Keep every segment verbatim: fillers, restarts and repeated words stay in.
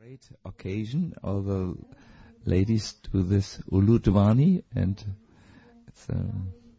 great occasion. All the ladies do this Uludvani, and it's, uh,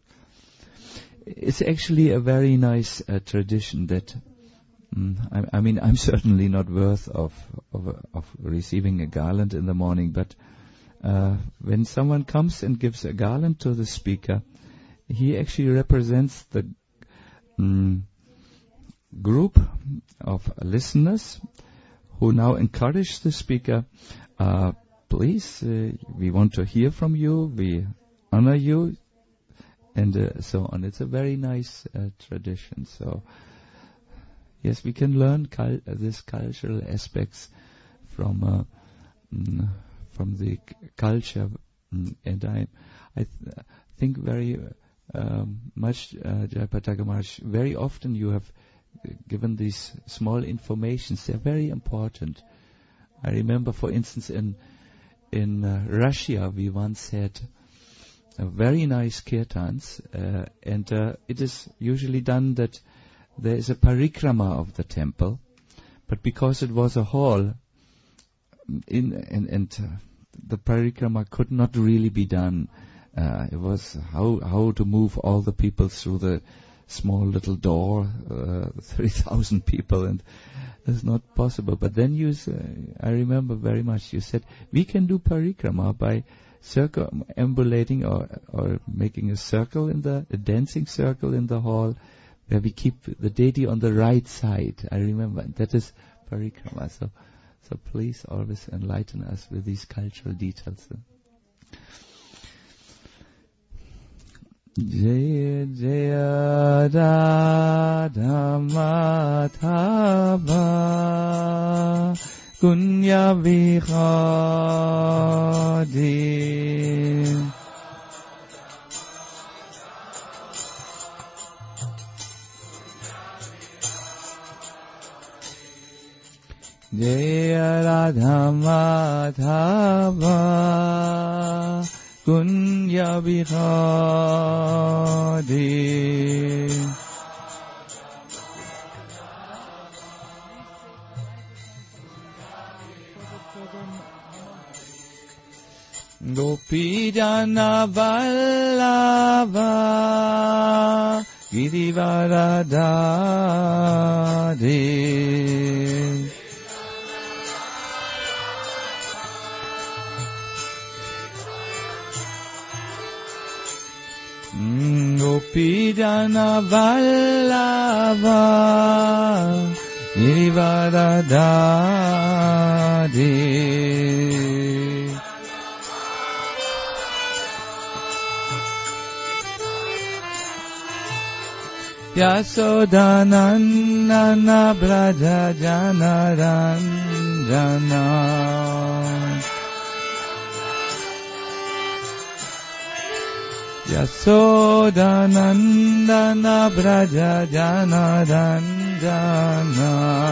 it's actually a very nice uh, tradition that, um, I, I mean, I'm certainly not worth of, of, of receiving a garland in the morning, but uh, when someone comes and gives a garland to the speaker, he actually represents the um, group of listeners who now encourage the speaker, uh, please, uh, we want to hear from you, we honor you, and uh, so on. It's a very nice uh, tradition. So, yes, we can learn cul- uh, these cultural aspects from uh, mm, from the c- culture, mm, and I, I th- think very um, much, uh, Jayapataka Maharaj, very often you have given these small informations. They're very important. I remember, for instance, in in uh, Russia, we once had a very nice kirtans, uh, and uh, it is usually done that there is a parikrama of the temple, but because it was a hall, in and, and uh, the parikrama could not really be done. Uh, it was how how to move all the people through the small little door, uh, three thousand people, and it's not possible. But then you, uh, I remember very much, you said, we can do parikrama by circumambulating or, or making a circle in the, a dancing circle in the hall, where we keep the deity on the right side. I remember, that is parikrama. So, so please always enlighten us with these cultural details. Jaya Jaya Radha Madhava Kunya Vihadi Jaya Radha Madhava Kunya Vihadi Gopijana Vallabha Girivaradhari Gopijana Vallabha Girivaradhari Yasodanandana Braja Janaranjana Yasodanandana Braja Janaranjana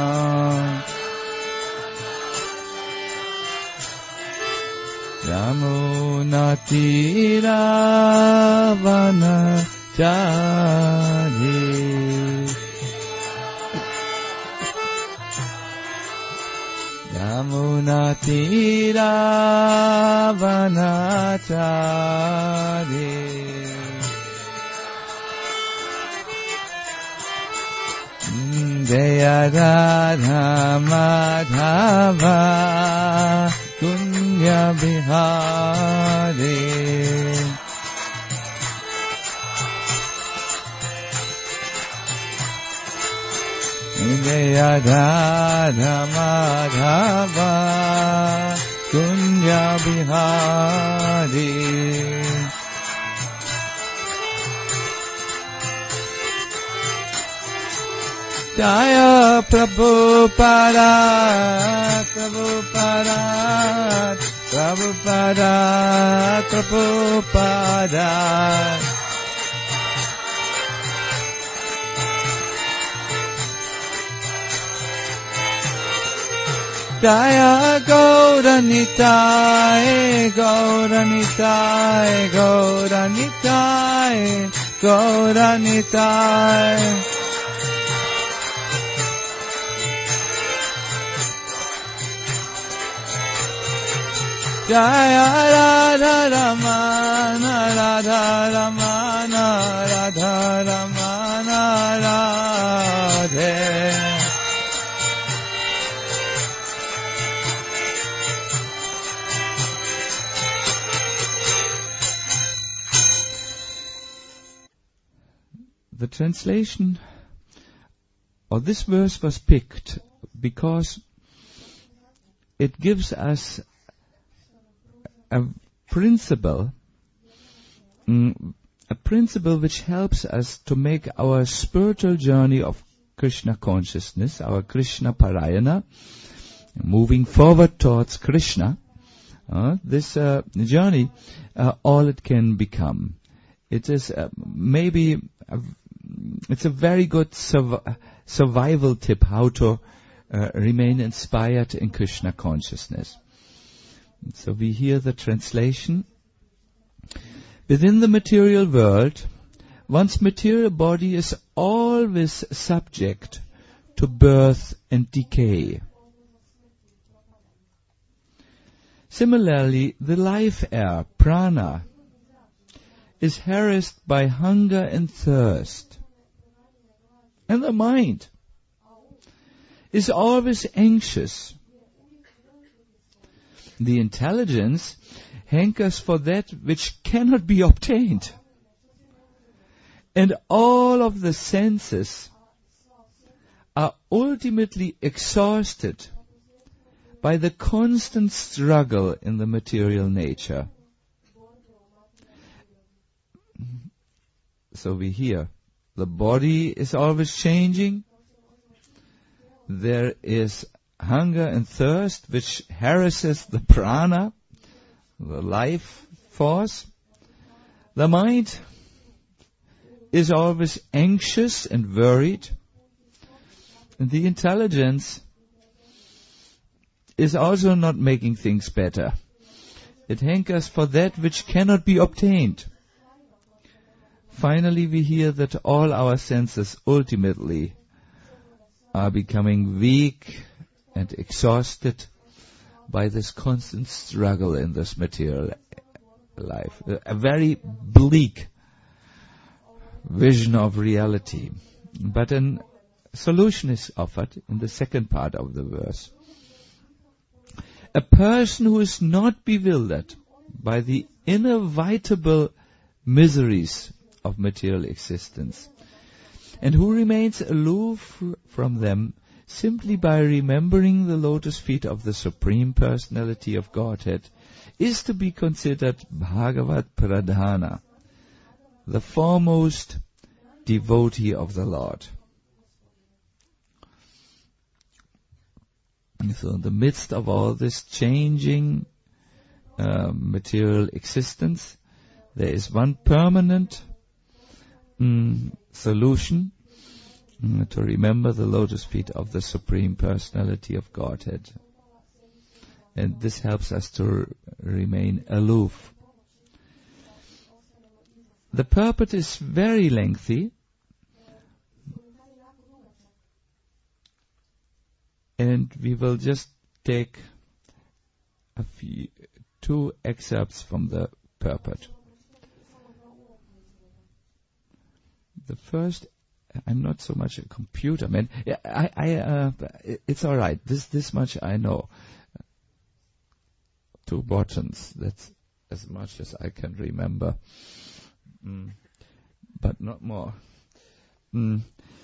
Yamuna Tiravana Chari Yamuna Tiravana Chari Jaya Radha Madhava Kunya Bihari Jaya Radha Madhava Kunya Bihari Jaya Prabhupada Prabhupada Prabhupada Prabhupada Jaya Gauranitai Gauranitai Gauranitai Gauranitai Jaya Radha Ramana Radha Ramana Radha Ramana Radhe. The translation, or this verse was picked because it gives us a principle, mm, a principle which helps us to make our spiritual journey of Krishna consciousness, our Krishna Parayana, moving forward towards Krishna, uh, this uh, journey, uh, all it can become. It is uh, maybe, a, it's a very good surv- survival tip how to uh, remain inspired in Krishna consciousness. So we hear the translation. Within the material world, one's material body is always subject to birth and decay. Similarly, the life air, prana, is harassed by hunger and thirst. And the mind is always anxious. The intelligence hankers for that which cannot be obtained. And all of the senses are ultimately exhausted by the constant struggle in the material nature. So we hear, the body is always changing. There is hunger and thirst which harasses the prana, the life force. The mind is always anxious and worried. And the intelligence is also not making things better. It hankers for that which cannot be obtained. Finally, we hear that all our senses ultimately are becoming weak and exhausted by this constant struggle in this material life. A very bleak vision of reality. But a solution is offered in the second part of the verse. A person who is not bewildered by the inevitable miseries of material existence, and who remains aloof from them simply by remembering the lotus feet of the Supreme Personality of Godhead, is to be considered Bhagavat Pradhana, the foremost devotee of the Lord. So in the midst of all this changing uh, material existence, there is one permanent Mm, solution mm, to remember the lotus feet of the Supreme Personality of Godhead. And this helps us to r- remain aloof. The purport is very lengthy, and we will just take a few, two excerpts from the purport. The first, I'm not so much a computer man. I, I, uh, it's all right. This, this much I know. Two buttons. That's as much as I can remember, mm. but not more. Mm.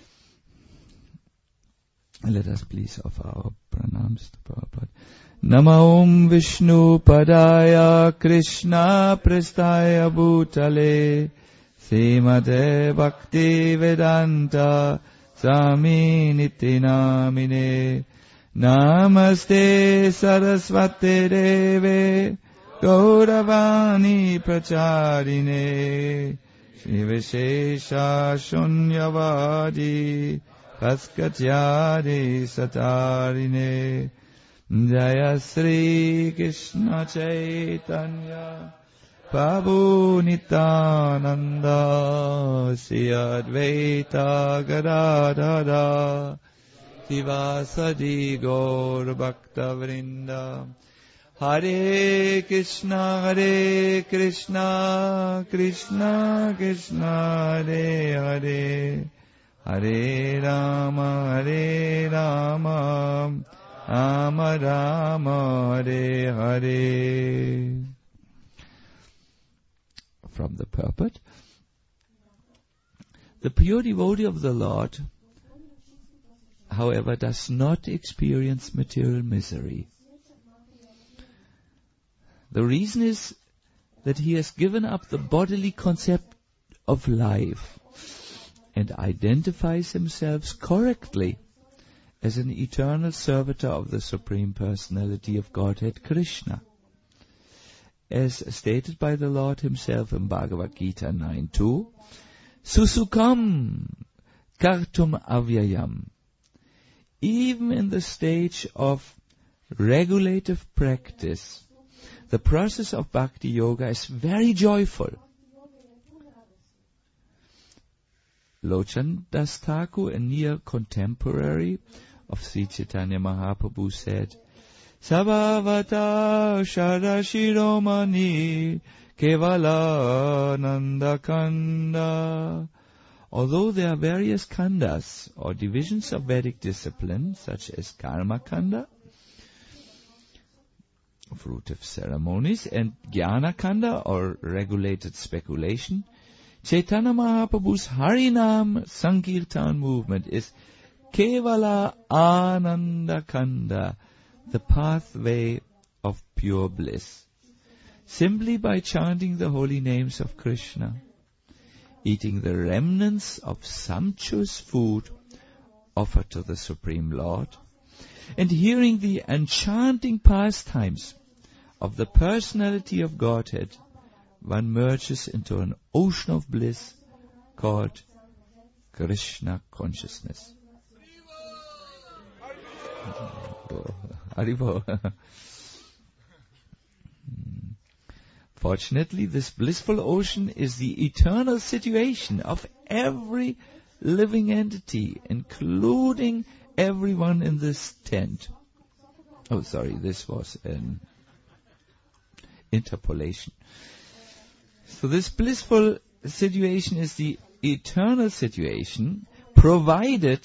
Let us please offer our pranams to Prabhupada. Namo Om Vishnu Padaya Krishna Prestaya Bhutale Srimate Bhakti Vedanta Swami Niti Namine Namaste Saraswate Deve Gauravani Pracharine Shri Vishesha Shunyavadi Paskatyadi Satarine Jaya Sri Krishna Chaitanya Prabhu Nityananda Sri Advaita Gadadhara Sivasadi Gaur Bhakta Vrinda Hare Krishna, Hare Krishna, Krishna Krishna, Hare Hare, Hare Rama, Hare Rama, Rama Rama, Hare Hare. From the purport. The pure devotee of the Lord, however, does not experience material misery. The reason is that he has given up the bodily concept of life and identifies himself correctly as an eternal servitor of the Supreme Personality of Godhead, Krishna. As stated by the Lord himself in Bhagavad Gita nine two, Susukam kartum avyayam. Even in the stage of regulative practice, the process of Bhakti Yoga is very joyful. Lochan Das Thakur, a near contemporary of Sri Chaitanya Mahaprabhu, said, Sabhavata Shadashiromani Kevala Nanda Kanda. Although there are various khandas or divisions of Vedic discipline, such as Karma Kanda, fruitive ceremonies, and Jnana Kanda, or regulated speculation, Chaitanya Mahaprabhu's Harinam Sankirtan movement is Kevala Ananda Kanda, the pathway of pure bliss. Simply by chanting the holy names of Krishna, eating the remnants of sumptuous food offered to the Supreme Lord, and hearing the enchanting pastimes of the personality of Godhead, one merges into an ocean of bliss called Krishna consciousness. Haribo. Fortunately, this blissful ocean is the eternal situation of every living entity, including everyone in this tent. Oh, sorry, this was an interpolation. So this blissful situation is the eternal situation, provided,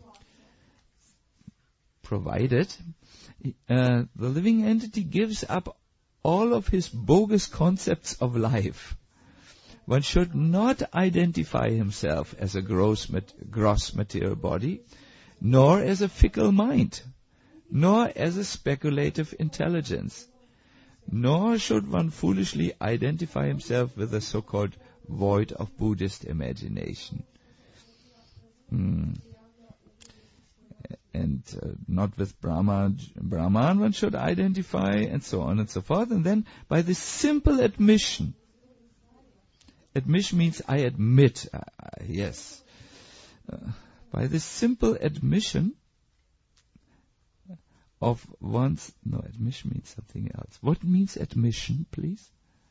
provided uh, the living entity gives up all of his bogus concepts of life. One should not identify himself as a gross, mat- gross material body, nor as a fickle mind, nor as a speculative intelligence, nor should one foolishly identify himself with the so-called void of Buddhist imagination. Hmm. And uh, not with Brahma, Brahman one should identify, and so on and so forth. And then by this simple admission, admission means I admit, uh, yes. Uh, by this simple admission of one's, no, admission means something else. What means admission, please?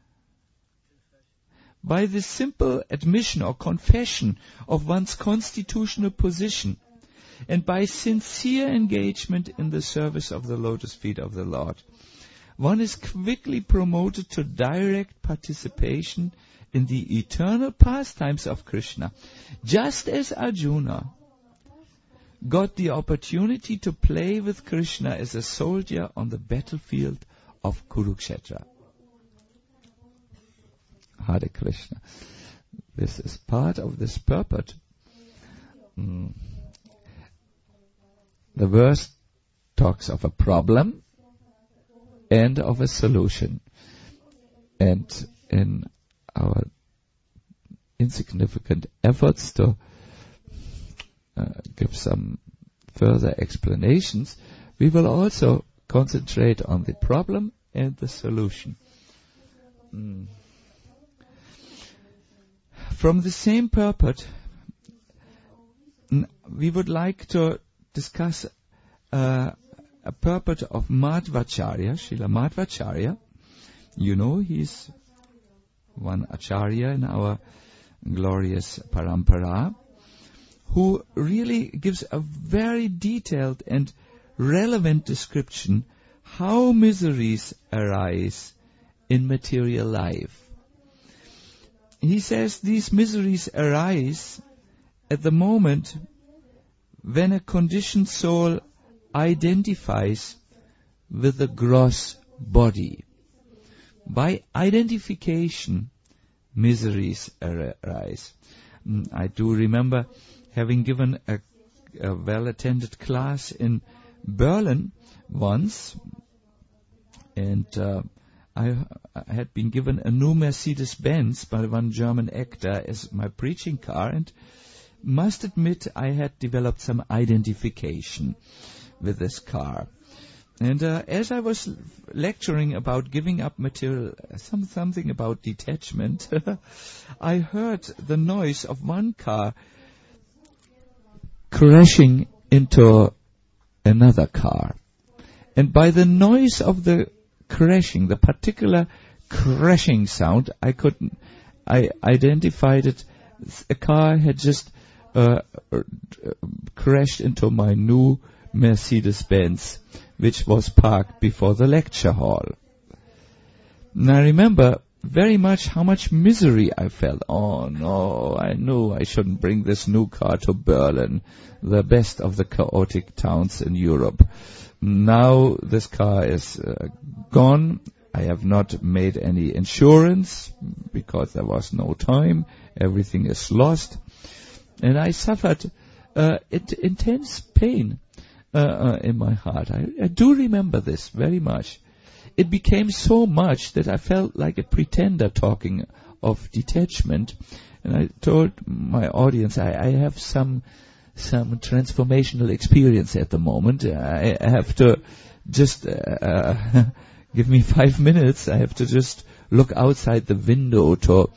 By this simple admission or confession of one's constitutional position, and by sincere engagement in the service of the lotus feet of the Lord, one is quickly promoted to direct participation in the eternal pastimes of Krishna, just as Arjuna got the opportunity to play with Krishna as a soldier on the battlefield of Kurukshetra. Hare Krishna. This is part of this purport. Mm. The verse talks of a problem and of a solution. And in our insignificant efforts to uh, give some further explanations, we will also concentrate on the problem and the solution. Mm. From the same purport, we would like to discuss uh, a purport of Madhvacharya, Srila Madhvacharya. You know, he's one Acharya in our glorious parampara, who really gives a very detailed and relevant description how miseries arise in material life. He says these miseries arise at the moment when a conditioned soul identifies with the gross body. By identification, miseries arise. I do remember having given a, a well-attended class in Berlin once, and uh, I, I had been given a new Mercedes-Benz by one German actor as my preaching car, and must admit I had developed some identification with this car. And uh, as I was lecturing about giving up material, some, something about detachment, I heard the noise of one car crashing into another car. And by the noise of the crashing, the particular crashing sound, I couldn't, I identified it. A car had just uh, uh, crashed into my new Mercedes-Benz, which was parked before the lecture hall. And I remember very much how much misery I felt. Oh no, I knew I shouldn't bring this new car to Berlin, the best of the chaotic towns in Europe. Now this car is uh, gone. I have not made any insurance because there was no time. Everything is lost. And I suffered uh, it, intense pain uh, uh, in my heart. I, I do remember this very much. It became so much that I felt like a pretender talking of detachment. And I told my audience, I, I have some some transformational experience at the moment. I, I have to just uh, give me five minutes. I have to just look outside the window to...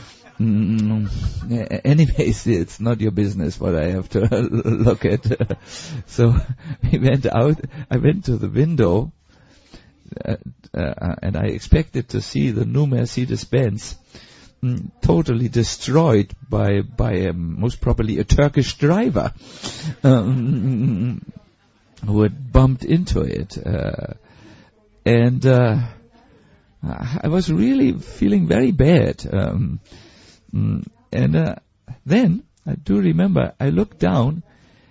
Mm, anyways, it's not your business what I have to look at. So we went out. I went to the window. Uh, uh, and I expected to see the new Mercedes-Benz mm, totally destroyed by by um, most probably a Turkish driver um, who had bumped into it, uh, and uh, I was really feeling very bad. Um, mm, and uh, then I do remember I looked down,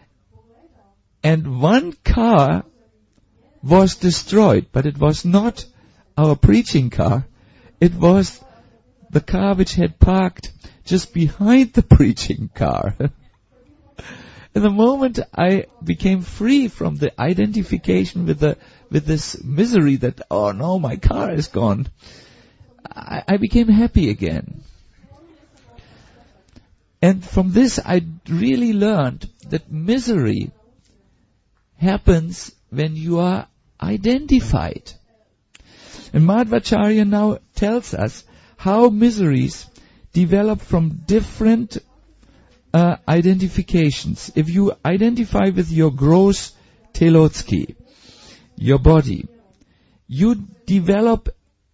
and one car was destroyed, but it was not our preaching car. It was the car which had parked just behind the preaching car. And the moment I became free from the identification with the with this misery that, oh no, my car is gone, I, I became happy again. And from this I really learned that misery happens when you are identified. And Madhvacharya now tells us how miseries develop from different uh, identifications. If you identify with your gross telotsky, your body, you develop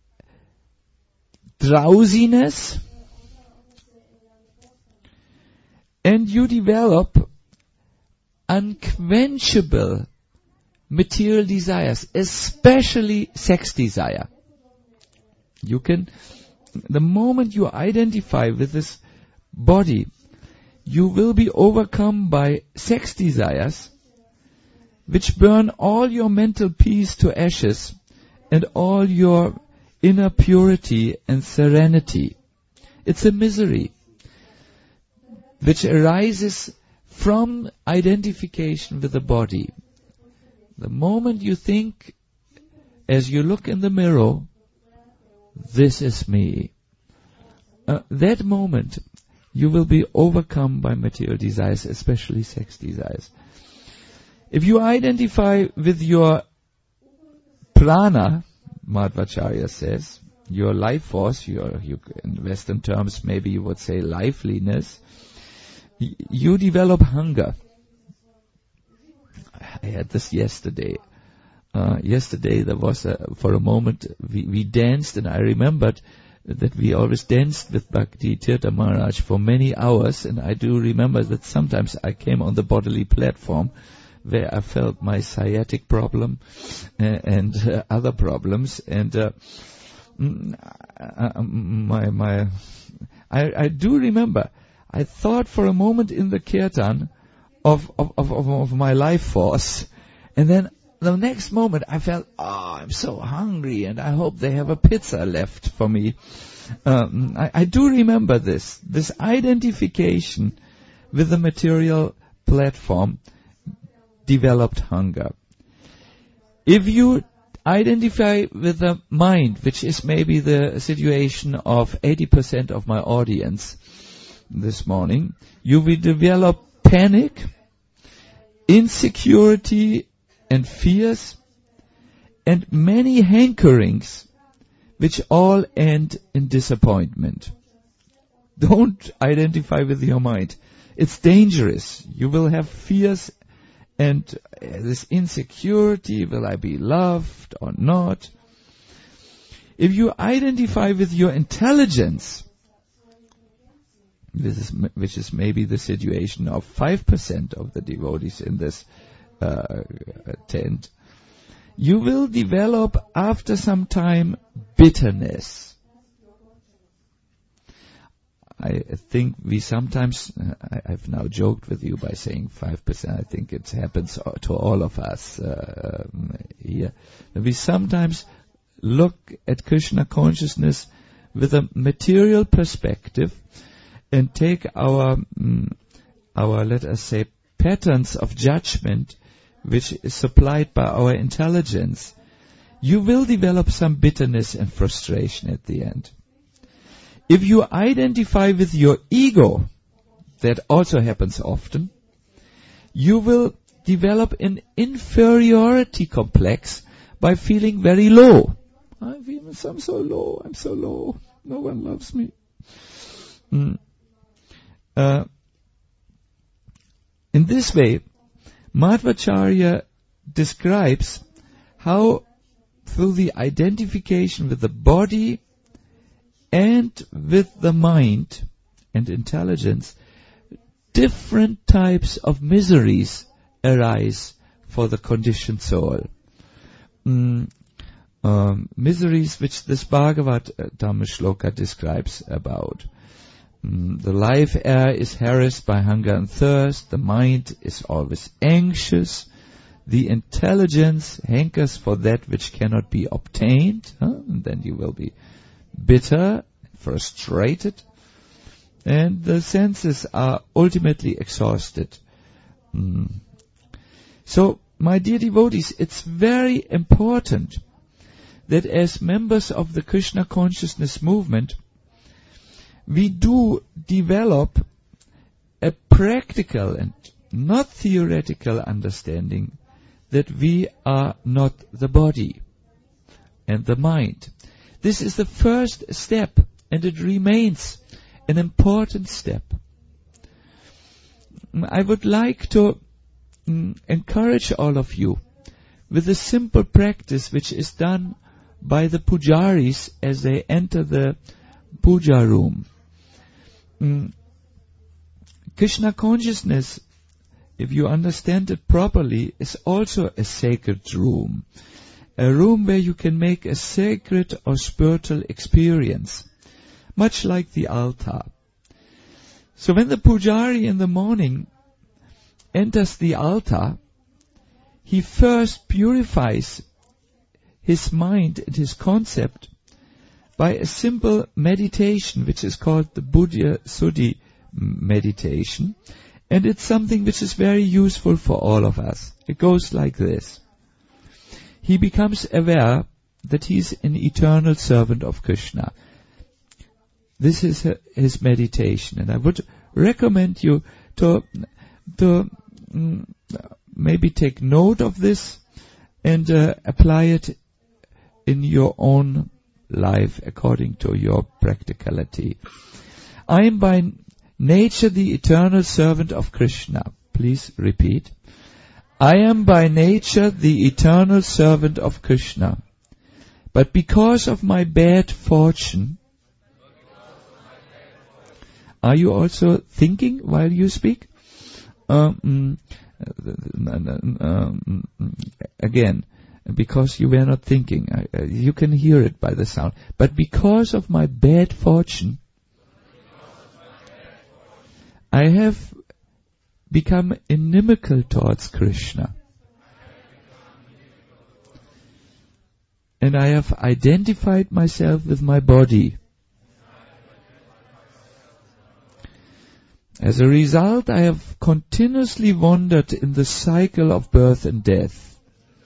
drowsiness and you develop unquenchable material desires, especially sex desire. You can, the moment you identify with this body, you will be overcome by sex desires, which burn all your mental peace to ashes and all your inner purity and serenity. It's a misery which arises from identification with the body. The moment you think, as you look in the mirror, this is me, uh, that moment you will be overcome by material desires, especially sex desires. If you identify with your prana, Madhvacharya says, your life force, your, you, in Western terms maybe you would say liveliness, y- you develop hunger. I had this yesterday. Uh, yesterday there was a, for a moment we, we danced, and I remembered that we always danced with Bhakti Tirtha Maharaj for many hours, and I do remember that sometimes I came on the bodily platform where I felt my sciatic problem uh, and uh, other problems. And uh, my my, I, I do remember. I thought for a moment in the kirtan of of, of of of my life force, and then the next moment I felt, oh, I'm so hungry, and I hope they have a pizza left for me. Um, I, I do remember this this identification with the material platform developed hunger. If you identify with the mind, which is maybe the situation of eighty percent of my audience this morning, you will develop panic, insecurity and fears, and many hankerings, which all end in disappointment. Don't identify with your mind. It's dangerous. You will have fears and this insecurity, will I be loved or not? If you identify with your intelligence, this is, which is maybe the situation of five percent of the devotees in this uh, tent, you will develop after some time bitterness. I think we sometimes, uh, I, I've now joked with you by saying five percent. I think it happens to all of us uh, um, here. We sometimes look at Krishna consciousness with a material perspective and take our, mm, our, let us say, patterns of judgment, which is supplied by our intelligence. You will develop some bitterness and frustration at the end. If you identify with your ego, that also happens often, you will develop an inferiority complex by feeling very low. I feel I'm so low, I'm so low, no one loves me. Mm. Uh, in this way, Madhvacharya describes how through the identification with the body and with the mind and intelligence, different types of miseries arise for the conditioned soul. Mm, um, miseries which this Bhagavad Dhamma Shloka describes about. Mm, the life air is harassed by hunger and thirst. The mind is always anxious. The intelligence hankers for that which cannot be obtained. Huh? And then you will be bitter, frustrated, and the senses are ultimately exhausted. Mm. So, my dear devotees, it's very important that as members of the Krishna consciousness movement, we do develop a practical and not theoretical understanding that we are not the body and the mind. This is the first step, and it remains an important step. I would like to mm, encourage all of you with a simple practice which is done by the pujaris as they enter the puja room. Mm, Krishna consciousness, if you understand it properly, is also a sacred room. A room where you can make a sacred or spiritual experience, much like the altar. So when the pujari in the morning enters the altar, he first purifies his mind and his concept by a simple meditation, which is called the Buddha Suddhi meditation. And it's something which is very useful for all of us. It goes like this. He becomes aware that he is an eternal servant of Krishna. This is his meditation, and I would recommend you to to mm, maybe take note of this and uh, apply it in your own life according to your practicality. I am by nature the eternal servant of Krishna. Please repeat. I am by nature the eternal servant of Krishna, but because of my bad fortune, are you also thinking while you speak? Um, um, again, because you were not thinking. Uh, you can hear it by the sound. But because of my bad fortune, I have become inimical towards Krishna. And I have identified myself with my body. As a result, I have continuously wandered in the cycle of birth and death.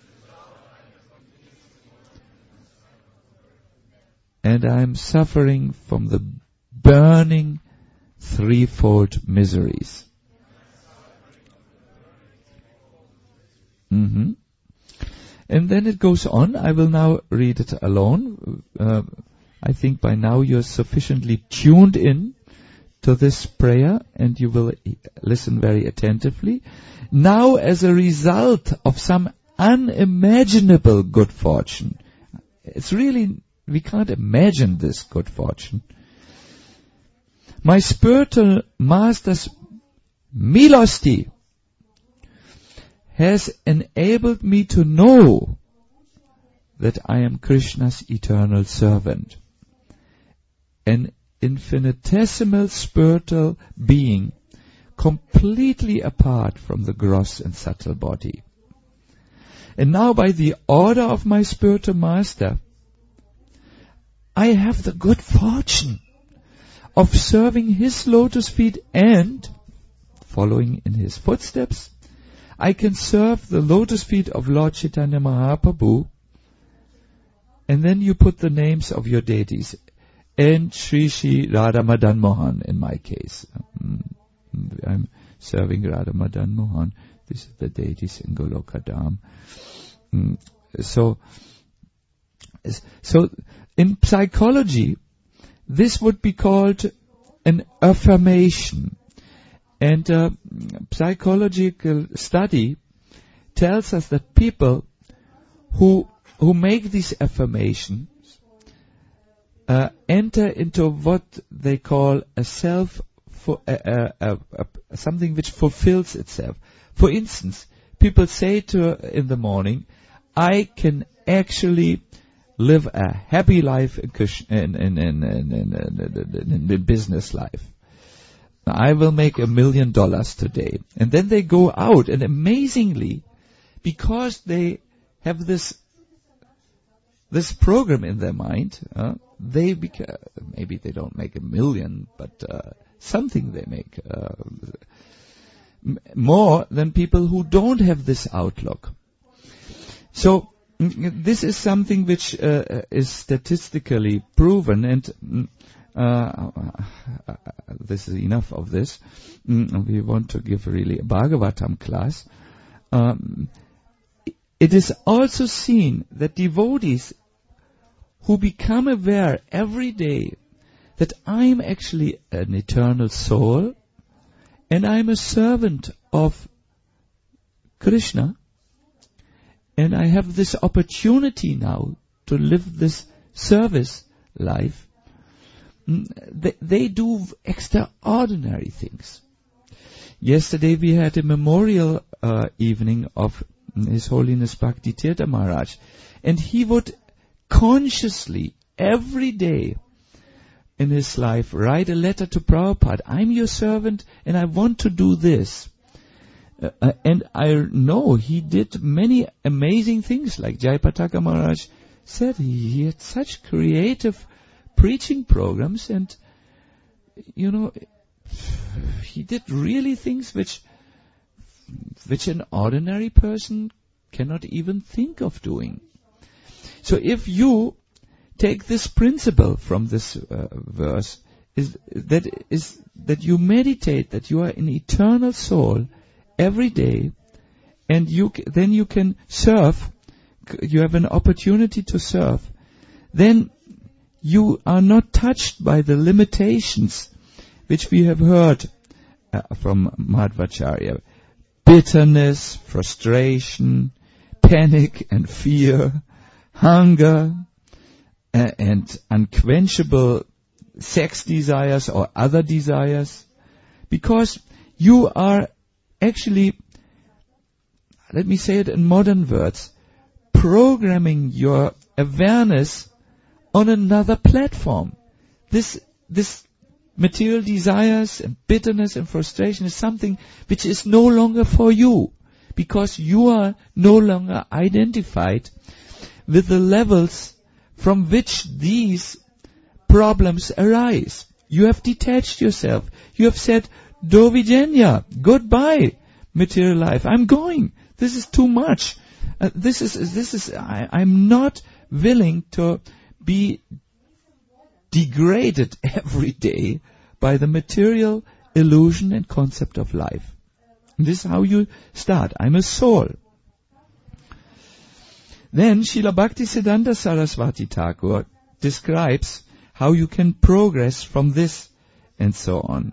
And I am suffering from the burning threefold miseries. Mm-hmm. And then it goes on. I will now read it alone. Uh, I think by now you're sufficiently tuned in to this prayer and you will listen very attentively. Now, as a result of some unimaginable good fortune, it's really, we can't imagine this good fortune. My spiritual master's milosti has enabled me to know that I am Krishna's eternal servant, an infinitesimal spiritual being completely apart from the gross and subtle body. And now by the order of my spiritual master, I have the good fortune of serving his lotus feet and, following in his footsteps, I can serve the lotus feet of Lord Chaitanya Mahaprabhu, and then you put the names of your deities, and Sri Sri Radha Madan Mohan in my case. I'm serving Radha Madan Mohan. These are the deities in Goloka Dham. So, so in psychology, this would be called an affirmation. And uh, psychological study tells us that people who who make these affirmations uh, enter into what they call a self, for, uh, uh, uh, uh, something which fulfills itself. For instance, people say to in the morning, "I can actually live a happy life in in in in, in, in, in, in business life. I will make a million dollars today." And then they go out, and amazingly, because they have this this program in their mind, uh, they beca- maybe they don't make a million, but uh, something they make uh, m- more than people who don't have this outlook. So mm, this is something which uh, is statistically proven, and mm, Uh, this is enough of this. Mm, we want to give really a Bhagavatam class. Um, it is also seen that devotees who become aware every day that I'm actually an eternal soul and I'm a servant of Krishna and I have this opportunity now to live this service life, They, they do extraordinary things. Yesterday we had a memorial uh, evening of His Holiness Bhakti Tirtha Maharaj, and he would consciously every day in his life write a letter to Prabhupada. I'm your servant and I want to do this. Uh, uh, and I know he did many amazing things, like Jayapataka Maharaj said. He, he had such creative preaching programs, and you know, he did really things which which an ordinary person cannot even think of doing. So if you take this principle from this uh, verse, is that is that you meditate that you are an eternal soul every day, and you c- then you can serve, you have an opportunity to serve, then you are not touched by the limitations which we have heard uh, from Madhvacharya. Bitterness, frustration, panic and fear, hunger, uh, and unquenchable sex desires or other desires. Because you are actually let me say it in modern words, programming your awareness on another platform. This, this material desires and bitterness and frustration is something which is no longer for you, because you are no longer identified with the levels from which these problems arise. You have detached yourself. You have said, Dovidenia, goodbye, material life. I'm going. This is too much. Uh, this is, this is, I, I'm not willing to be degraded every day by the material illusion and concept of life. And this is how you start. I'm a soul. Then Srila Bhaktisiddhanta Saraswati Thakur describes how you can progress from this and so on.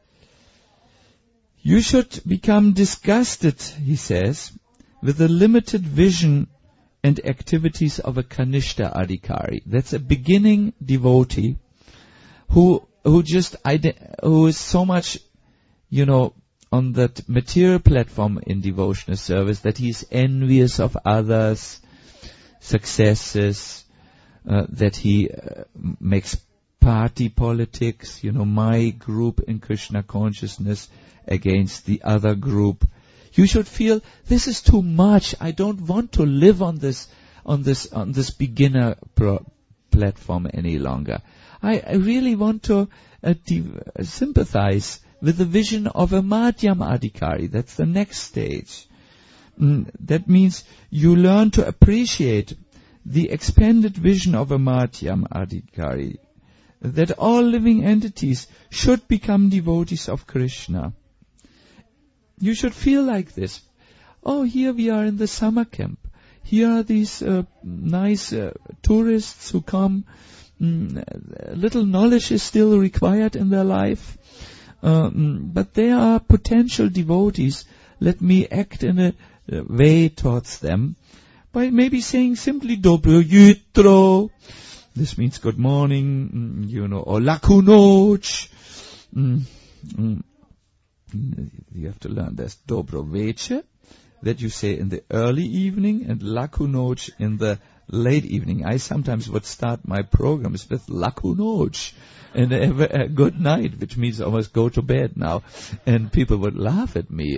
You should become disgusted, he says, with the limited vision and activities of a Kanishta Adhikari. That's a beginning devotee who who just ide- who is so much, you know, on that material platform in devotional service that he is envious of others' successes, uh, that he uh, makes party politics, you know, my group in Krishna consciousness against the other group. You should feel, this is too much. I don't want to live on this, on this, on this beginner pro- platform any longer. I, I really want to uh, de- uh, sympathize with the vision of a Madhyam Adhikari. That's the next stage. Mm, that means you learn to appreciate the expanded vision of a Madhyam Adhikari, that all living entities should become devotees of Krishna. You should feel like this. Oh, here we are in the summer camp. Here are these uh, nice uh, tourists who come. Mm, little knowledge is still required in their life. Um, but they are potential devotees. Let me act in a, a way towards them by maybe saying simply Dobro Jutro. This means good morning, you know, or Laku Noc. Mm, mm. You have to learn there's Dobro Veche, that you say in the early evening, and Laku Noc in the late evening. I sometimes would start my programs with Laku Noc and a, a good night, which means I must go to bed now. And people would laugh at me.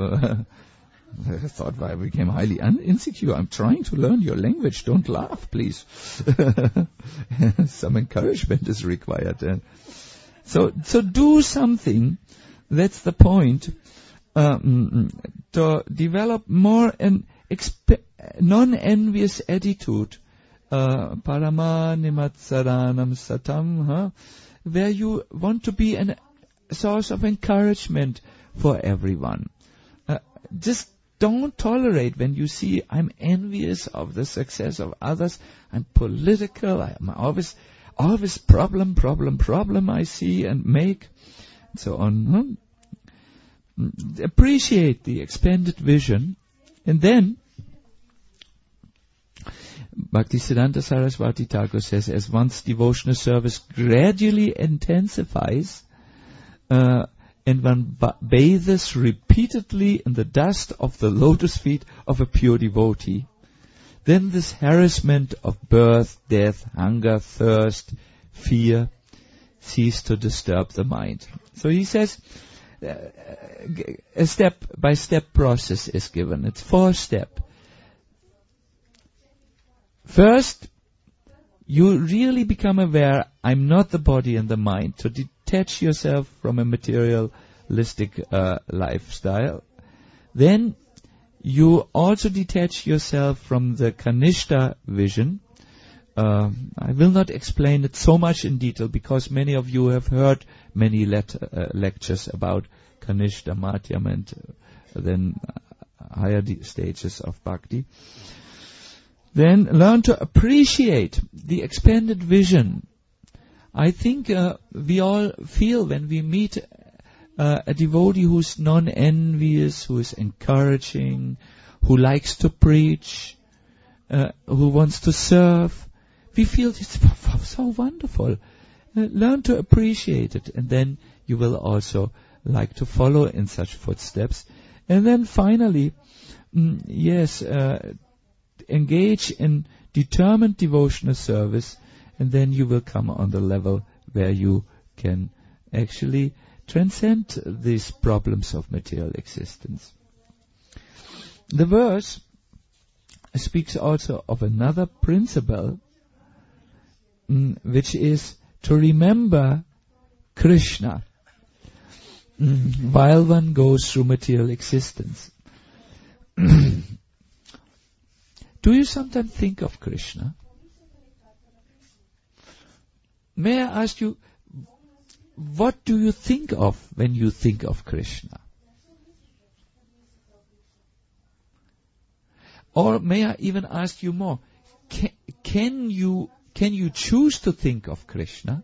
I thought I became highly un- insecure. I'm trying to learn your language. Don't laugh, please. Some encouragement is required. Uh, so, so do something. That's the point. Um, to develop more an exp- non-envious attitude. Uh, Parama nimatsaranam satam, huh? Where you want to be an, a source of encouragement for everyone. Uh, just don't tolerate when you see I'm envious of the success of others. I'm political. I'm always, always problem, problem, problem I see and make, and so on. Huh? Appreciate the expanded vision, and then Bhaktisiddhanta Saraswati Thakur says, as one's devotional service gradually intensifies, uh, and one ba- bathes repeatedly in the dust of the lotus feet of a pure devotee, then this harassment of birth, death, hunger, thirst, fear cease to disturb the mind. So he says, uh, a step-by-step process is given. It's four-step. First, you really become aware, I'm not the body and the mind, to detach yourself from a materialistic uh, lifestyle. Then, you also detach yourself from the Kanishta vision. Uh, I will not explain it so much in detail because many of you have heard many let, uh, lectures about Kanishta, Madhyam, and uh, then uh, higher de- stages of Bhakti. Then learn to appreciate the expanded vision. I think uh, we all feel when we meet uh, a devotee who's non-envious, who is encouraging, who likes to preach, uh, who wants to serve, we feel it's so wonderful. Uh, learn to appreciate it, and then you will also like to follow in such footsteps. And then finally, mm, yes, uh, engage in determined devotional service, and then you will come on the level where you can actually transcend these problems of material existence. The verse speaks also of another principle, mm, which is to remember Krishna mm, while one goes through material existence. Do you sometimes think of Krishna? May I ask you, what do you think of when you think of Krishna? Or may I even ask you more, can, can you can you choose to think of Krishna?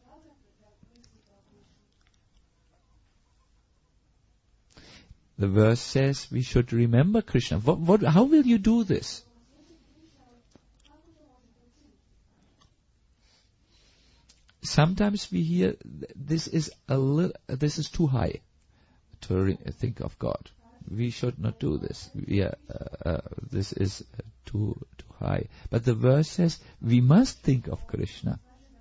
The verse says we should remember Krishna. What, what, how will you do this? Sometimes we hear this is a little, this is too high to re- think of God. We should not do this. We are, uh, uh, this is uh, too too high. But the verse says we must think of Krishna.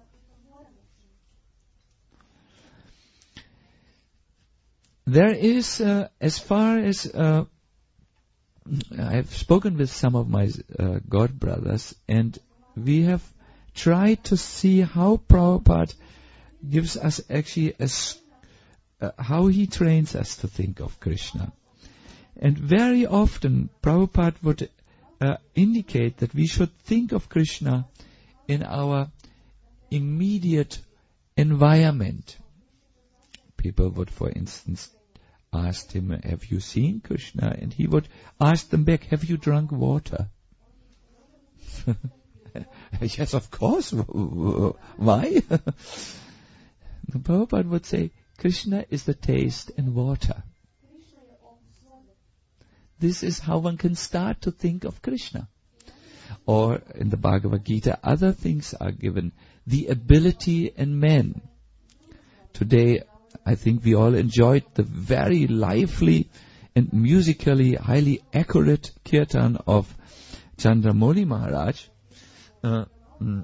There is, uh, as far as uh, I've spoken with some of my uh, God brothers, and we have tried to see how Prabhupada gives us actually a, uh, how he trains us to think of Krishna. And very often Prabhupada would uh, indicate that we should think of Krishna in our immediate environment. People would, for instance, ask him, have you seen Krishna? And he would ask them back, have you drunk water? Yes, of course. Why? Prabhupada would say, Krishna is the taste in water. This is how one can start to think of Krishna. Or in the Bhagavad Gita, other things are given. The ability in men. Today, I think we all enjoyed the very lively and musically highly accurate kirtan of Chandramauli Maharaj. Uh, mm,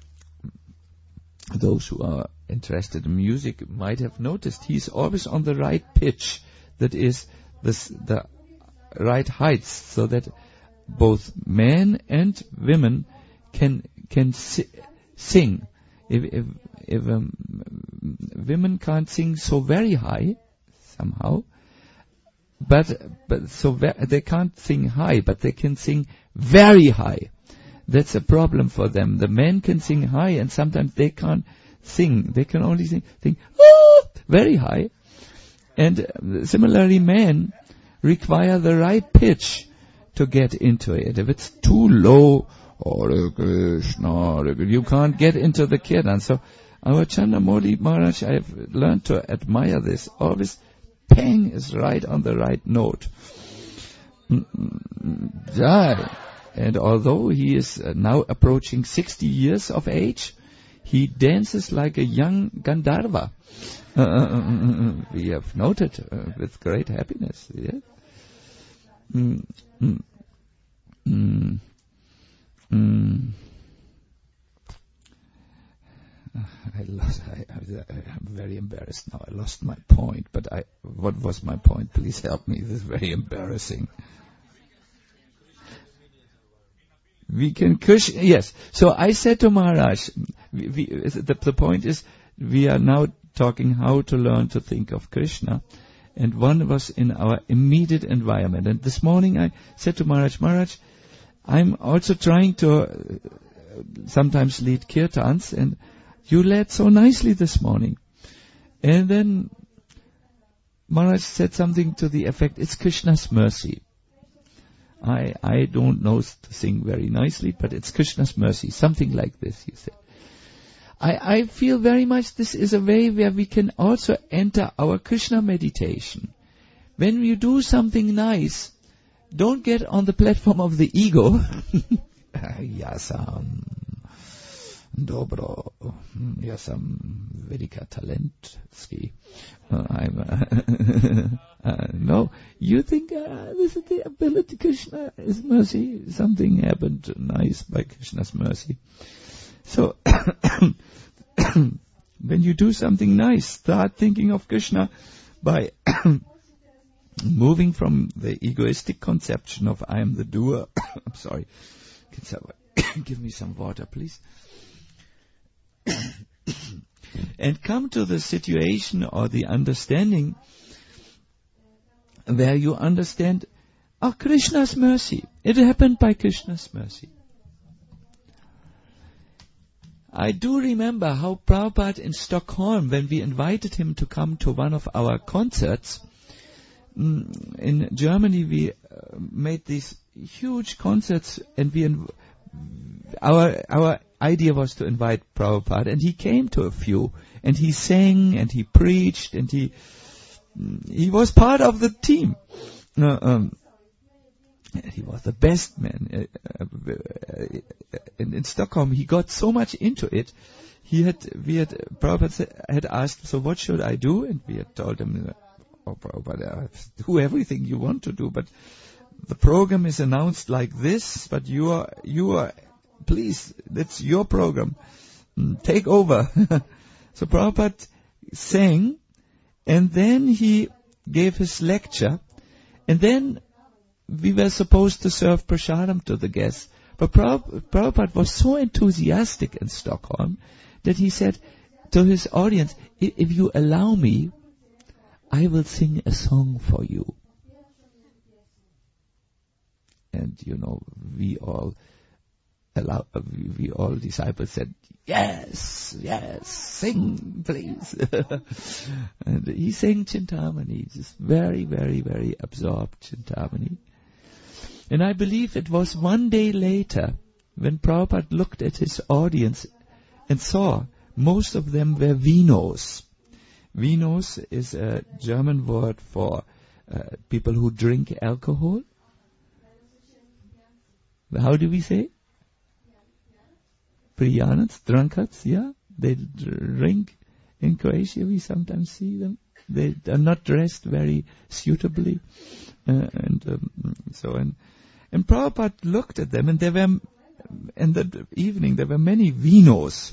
those who are interested in music might have noticed he's always on the right pitch, that is this, the right heights, so that both men and women can can si- sing. If if, if um, women can't sing so very high somehow, but but so ve- they can't sing high, but they can sing very high. That's a problem for them. The men can sing high, and sometimes they can't sing. They can only sing, sing oh, very high. And uh, similarly, men require the right pitch to get into it. If it's too low, Hare Krishna, Hare Krishna, you can't get into the kirtan. So our Chandramauli Maharaj, I have learned to admire this. Always, pang is right on the right note. Jai. And although he is uh, now approaching sixty years of age, he dances like a young Gandharva. Uh, uh, uh, we have noted uh, with great happiness. Yeah? Mm, mm, mm, mm. I lost. I, I, I'm very embarrassed now. I lost my point. But I, what was my point? Please help me. This is very embarrassing. We can Krishna, yes. So I said to Maharaj, we, we, the, the point is, we are now talking how to learn to think of Krishna, and one was in our immediate environment. And this morning I said to Maharaj, Maharaj, I'm also trying to uh, sometimes lead kirtans, and you led so nicely this morning. And then Maharaj said something to the effect, it's Krishna's mercy. I I don't know to sing very nicely, but it's Krishna's mercy. Something like this, he said. I, I feel very much this is a way where we can also enter our Krishna meditation. When you do something nice, don't get on the platform of the ego. Yasam. Dobro, ja sam velika talentski. Uh, I'm, uh, uh, no, you think uh, this is the ability Krishna is mercy. Something happened nice by Krishna's mercy. So, when you do something nice, start thinking of Krishna by moving from the egoistic conception of I am the doer. I'm sorry. Can someone give me some water, please? And come to the situation or the understanding where you understand, oh, Krishna's mercy. It happened by Krishna's mercy. I do remember how Prabhupada in Stockholm, when we invited him to come to one of our concerts, in Germany we uh, made these huge concerts, and we inv- our our idea was to invite Prabhupada, and he came to a few, and he sang, and he preached, and he he was part of the team. Uh, um, he was the best man. Uh, uh, in, in Stockholm, he got so much into it. He had, we had, Prabhupada had asked, so what should I do? And we had told him, oh, Prabhupada, do everything you want to do, but the program is announced like this, but you are, you are, please, that's your program. Take over. So Prabhupada sang, and then he gave his lecture, and then we were supposed to serve prasadam to the guests. But Prabhupada, Prabhupada was so enthusiastic in Stockholm that he said to his audience, if you allow me, I will sing a song for you. And, you know, we all allow, we all disciples said, yes, yes, sing, please. And he sang Chintamani, just very, very, very absorbed Chintamani. And I believe it was one day later when Prabhupada looked at his audience and saw most of them were vinos. Vinos is a German word for uh, people who drink alcohol. How do we say? Pijanac, drunkards, yeah. They drink. In Croatia we sometimes see them. They are not dressed very suitably. Uh, and um, so on. And Prabhupada looked at them, and there were, in the evening, there were many vinos.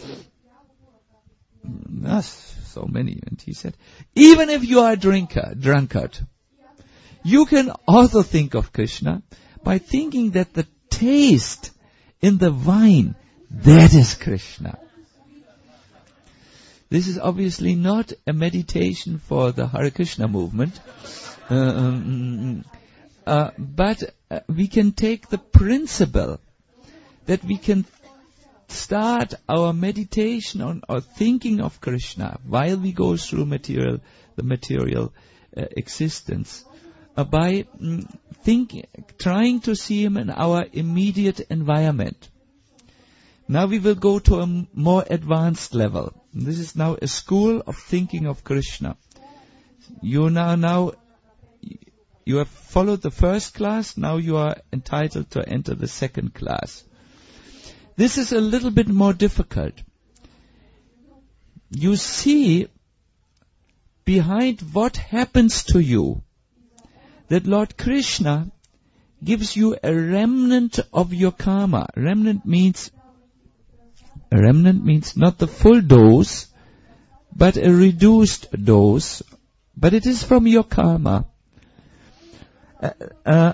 Yes, so many. And he said, even if you are a drinker, drunkard, you can also think of Krishna by thinking that the taste in the wine, that is Krishna. This is obviously not a meditation for the Hare Krishna movement. Uh, um, uh, but uh, we can take the principle that we can start our meditation on or thinking of Krishna while we go through material, the material uh, existence, uh, by mm, thinking, trying to see Him in our immediate environment. Now we will go to a m- more advanced level. This is now a school of thinking of Krishna. You now now you have followed the first class. Now you are entitled to enter the second class. This is a little bit more difficult. You see behind what happens to you that Lord Krishna gives you a remnant of your karma. Remnant means a remnant means not the full dose, but a reduced dose. But it is from your karma. Uh, uh,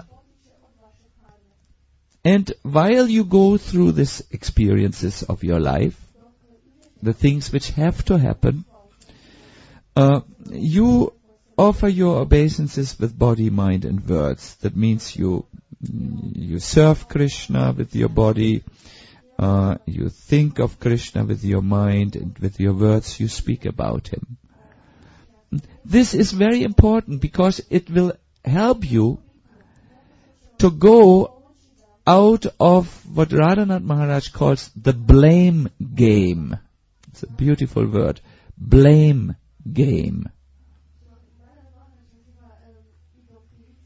and while you go through these experiences of your life, the things which have to happen, uh, you offer your obeisances with body, mind, and words. That means you you serve Krishna with your body, uh, you think of Krishna with your mind, and with your words you speak about Him. This is very important because it will help you to go out of what Radhanath Maharaj calls the blame game. It's a beautiful word. Blame game.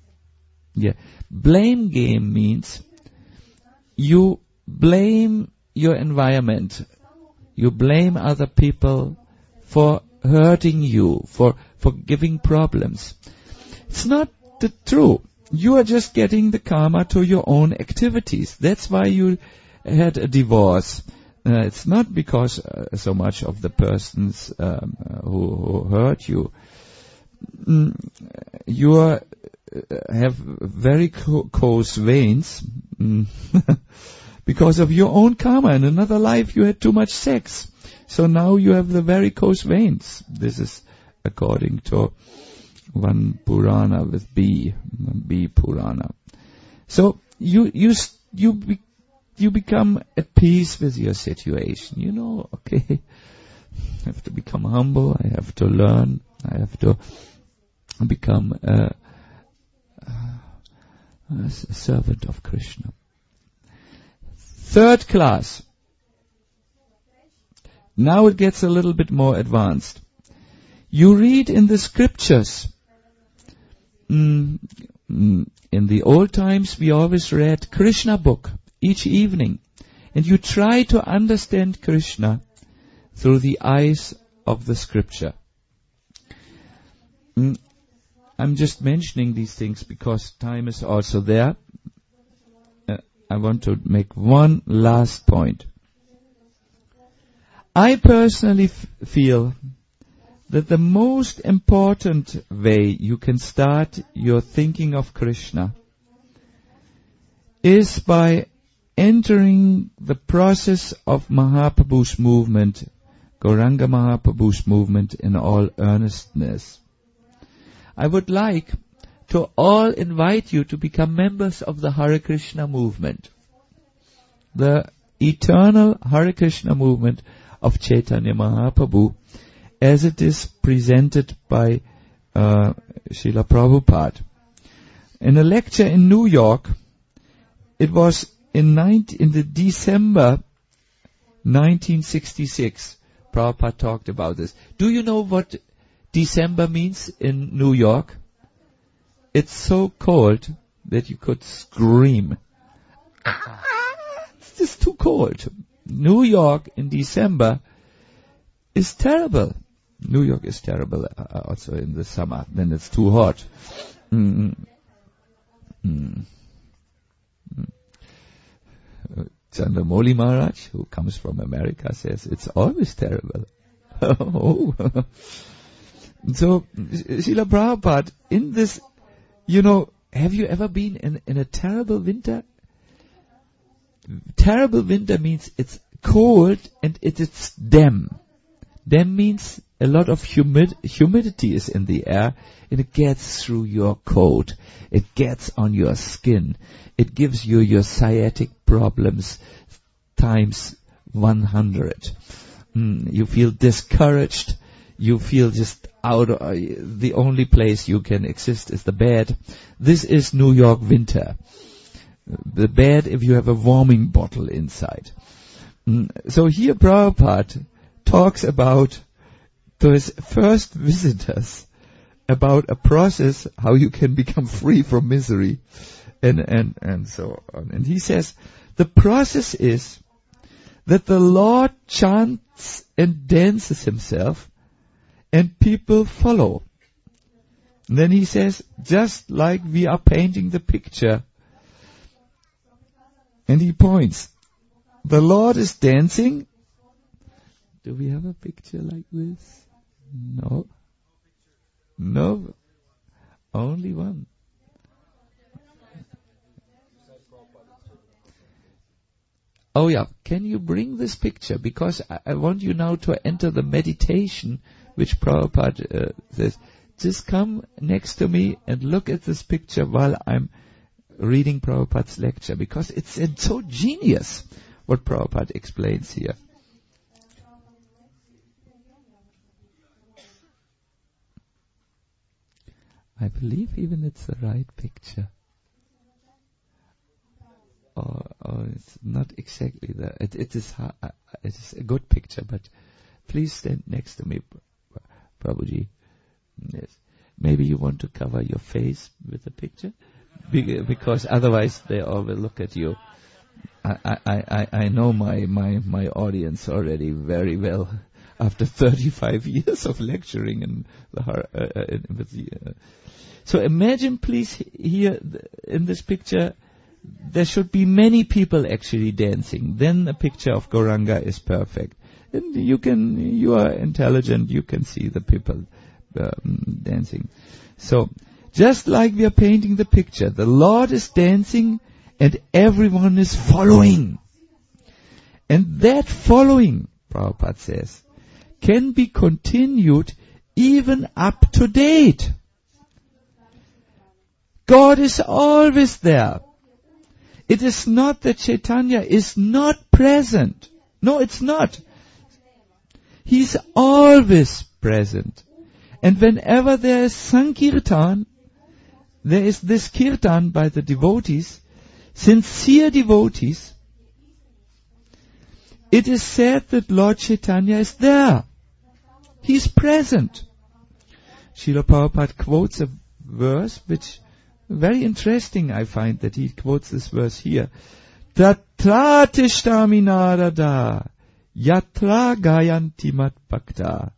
Yeah. Blame game means you blame your environment. You blame other people for hurting you, for, for giving problems. It's not the true. You are just getting the karma to your own activities. That's why you had a divorce. Uh, it's not because uh, so much of the persons um, who, who hurt you. Mm, you are, uh, have very co- coarse veins mm, because of your own karma. In another life you had too much sex. So now you have the varicose veins. This is according to one Purana with B, B Purana. So you you you be, you become at peace with your situation. You know, okay, I have to become humble. I have to learn. I have to become a, a servant of Krishna. Third class. Now it gets a little bit more advanced. You read in the scriptures. Mm, mm, in the old times, we always read Krishna book each evening. And you try to understand Krishna through the eyes of the scripture. Mm, I'm just mentioning these things because time is also there. Uh, I want to make one last point. I personally f- feel that the most important way you can start your thinking of Krishna is by entering the process of Mahaprabhu's movement, Gauranga Mahaprabhu's movement, in all earnestness. I would like to all invite you to become members of the Hare Krishna movement, the eternal Hare Krishna movement of Chaitanya Mahaprabhu, as it is presented by uh, Srila Prabhupada. In a lecture in New York, it was in, nineteen, in the December nineteen sixty-six, Prabhupada talked about this. Do you know what December means in New York? It's so cold that you could scream. It's just too cold. New York in December is terrible. New York is terrible uh, also in the summer, then it's too hot. Mm. Mm. Mm. Uh, Chandramoli Maharaj, who comes from America, says it's always terrible. Oh. So, Srila Prabhupada, in this, you know, have you ever been in, in a terrible winter? Terrible winter means it's cold and it is damp. Damp means a lot of humid- humidity is in the air and it gets through your coat. It gets on your skin. It gives you your sciatic problems times one hundred. Mm, you feel discouraged. You feel just out of, uh, the only place you can exist is the bed. This is New York winter. The bed if you have a warming bottle inside. Mm, so here Prabhupada talks about to his first visitors about a process how you can become free from misery and, and, and so on. And he says, the process is that the Lord chants and dances himself and people follow. And then he says, just like we are painting the picture. And he points, the Lord is dancing. Do we have a picture like this? No. No. Only one. Oh yeah, can you bring this picture? Because I, I want you now to enter the meditation which Prabhupada uh, says. Just come next to me and look at this picture while I'm reading Prabhupada's lecture, because it's, it's so genius what Prabhupada explains here. I believe even it's the right picture. Or, or it's not exactly the, it, it is ha- it is a good picture, but please stand next to me, Prabhuji. Yes. Maybe you want to cover your face with the picture? Be- because otherwise they all will look at you. I, I, I, I know my, my, my audience already very well after thirty-five years of lecturing in the, uh, uh, in the uh. So imagine please here in this picture there should be many people actually dancing. Then a picture of Gauranga is perfect. And you can, you are intelligent, you can see the people um, dancing. So, just like we are painting the picture, the Lord is dancing and everyone is following. And that following, Prabhupada says, can be continued even up to date. God is always there. It is not that Chaitanya is not present. No, it's not. He's always present. And whenever there is Sankirtan, there is this Kirtan by the devotees, sincere devotees, it is said that Lord Chaitanya is there. He's present. Srila Prabhupada quotes a verse which very interesting, I find that he quotes this verse here. Tatra tishtami narada yatra gayanti mat bhakta.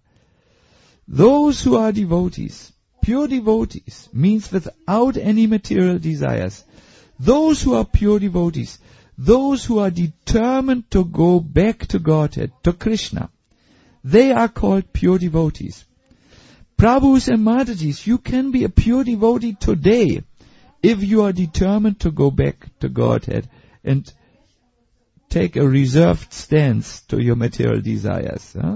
Those who are devotees, pure devotees, means without any material desires. Those who are pure devotees, those who are determined to go back to Godhead, to Krishna, they are called pure devotees. Prabhus and Matajis, you can be a pure devotee today if you are determined to go back to Godhead and take a reserved stance to your material desires. Huh?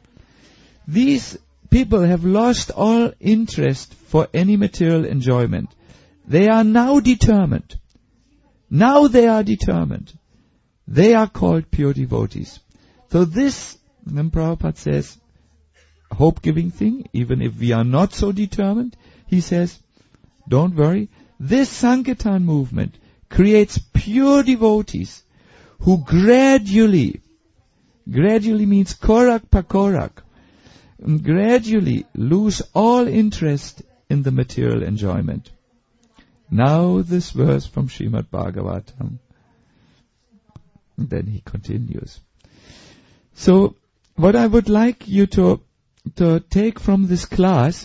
These people have lost all interest for any material enjoyment. They are now determined. Now they are determined. They are called pure devotees. So this, when Prabhupada says, hope-giving thing, even if we are not so determined, he says, don't worry, this Sankirtan movement creates pure devotees who gradually, gradually means korak pa korak, gradually lose all interest in the material enjoyment. Now this verse from Srimad Bhagavatam. Then he continues. So, what I would like you to, to take from this class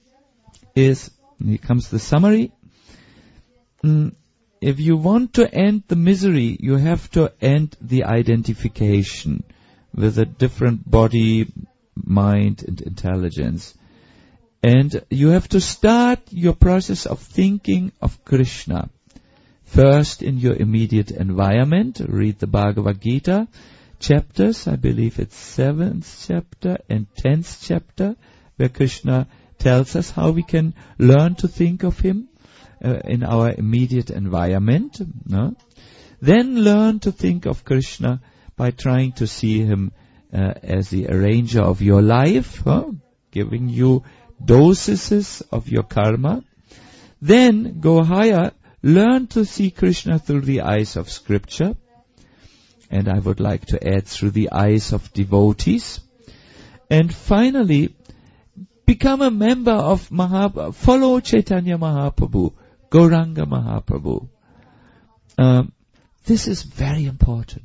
is, here comes the summary. Mm, if you want to end the misery, you have to end the identification with a different body, mind, and intelligence. And you have to start your process of thinking of Krishna. First in your immediate environment, read the Bhagavad Gita chapters, I believe it's seventh chapter and tenth chapter, where Krishna tells us how we can learn to think of Him uh, in our immediate environment. No? Then learn to think of Krishna by trying to see Him uh, as the arranger of your life, huh? Giving you doses of your karma. Then go higher, learn to see Krishna through the eyes of scripture. And I would like to add through the eyes of devotees. And finally, become a member of Mahaprabhu, follow Chaitanya Mahaprabhu, Gauranga Mahaprabhu. Um, this is very important.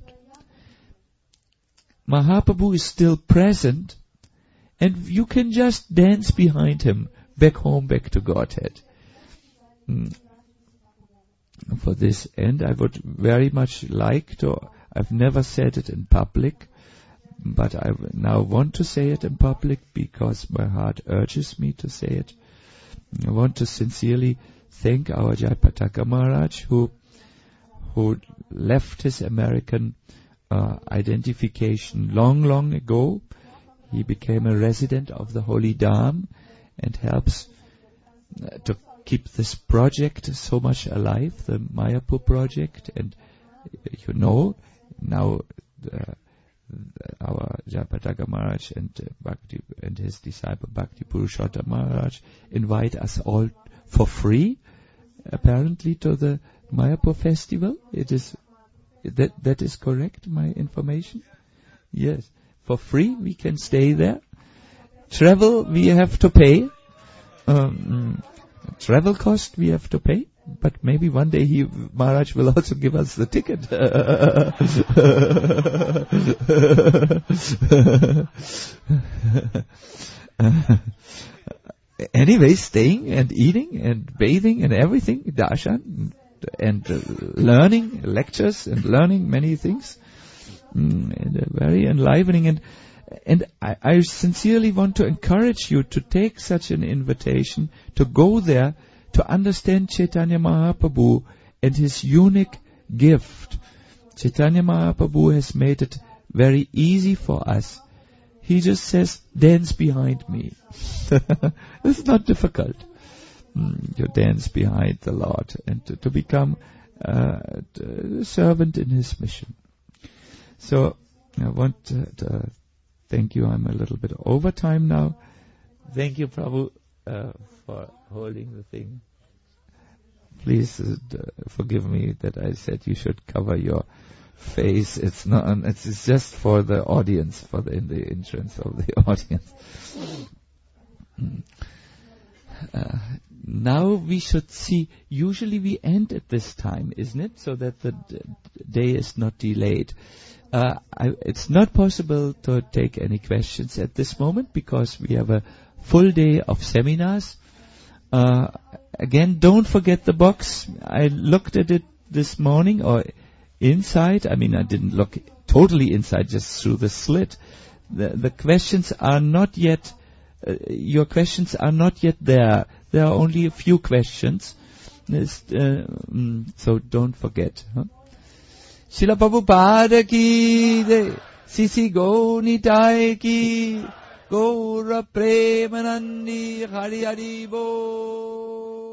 Mahaprabhu is still present, and you can just dance behind him, back home, back to Godhead. Mm. For this end, I would very much like to, I've never said it in public, but I now want to say it in public because my heart urges me to say it. I want to sincerely thank our Jayapataka Maharaj who, who left his American uh, identification long, long ago. He became a resident of the Holy Dham and helps uh, to keep this project so much alive, the Mayapur project. And you know, now the, our Jayapataka Maharaj and uh, Bhakti and his disciple Bhakti Purushottam Maharaj invite us all for free, apparently, to the Mayapur festival. It is that that is correct, my information? Yes. For free, we can stay there. Travel, we have to pay. Um, travel cost, we have to pay. but maybe one day he, Maharaj will also give us the ticket. Anyway, staying and eating and bathing and everything, darshan, and uh, learning, lectures and learning many things. Mm, and, uh, very enlivening. And and I, I sincerely want to encourage you to take such an invitation, to go there, to understand Chaitanya Mahaprabhu and his unique gift. Chaitanya Mahaprabhu has made it very easy for us. He just says, dance behind me. It's not difficult. Mm, you dance behind the Lord and to, to become uh, a servant in his mission. So I want to, to thank you. I'm a little bit over time now. Thank you, Prabhu, uh, for holding the thing. Please uh, forgive me that I said you should cover your face. It's not. It's just for the audience, for the in the entrance of the audience. Uh, now we should see. Usually we end at this time, isn't it? So that the d- day is not delayed. Uh, I, it's not possible to take any questions at this moment because we have a full day of seminars. Uh, again, don't forget the box. I looked at it this morning, or inside. I mean, I didn't look totally inside, just through the slit. The, the questions are not yet, uh, your questions are not yet there. There are only a few questions. Uh, mm, so don't forget. Huh? Srila Prabhupada ki jai, Sisi Gaunitai ki, Gaura Premanandi Hari Hari Bo.